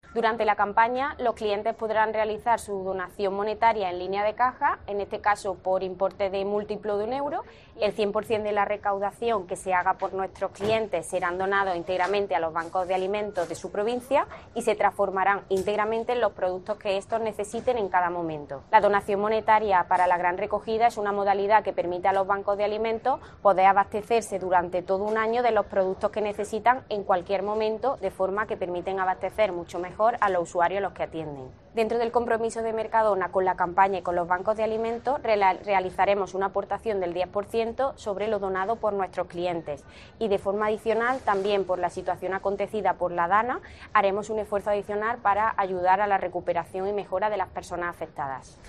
Durante la campaña, los clientes podrán realizar su donación monetaria en línea de caja, en este caso por importe de múltiplo de €1. El 100% de la recaudación que se haga por nuestros clientes serán donados íntegramente a los bancos de alimentos de su provincia y se transformarán íntegramente en los productos que estos necesiten en cada momento. La donación monetaria para la gran recogida es una modalidad que permite a los bancos de alimentos poder abastecerse durante todo un año de los productos que necesitan en cualquier momento, de forma que permiten abastecer mucho mejor a los usuarios a los que atienden. Dentro del compromiso de Mercadona con la campaña y con los bancos de alimentos, realizaremos una aportación del 10% sobre lo donado por nuestros clientes y, de forma adicional, también por la situación acontecida por la DANA, haremos un esfuerzo adicional para ayudar a la recuperación y mejora de las personas afectadas.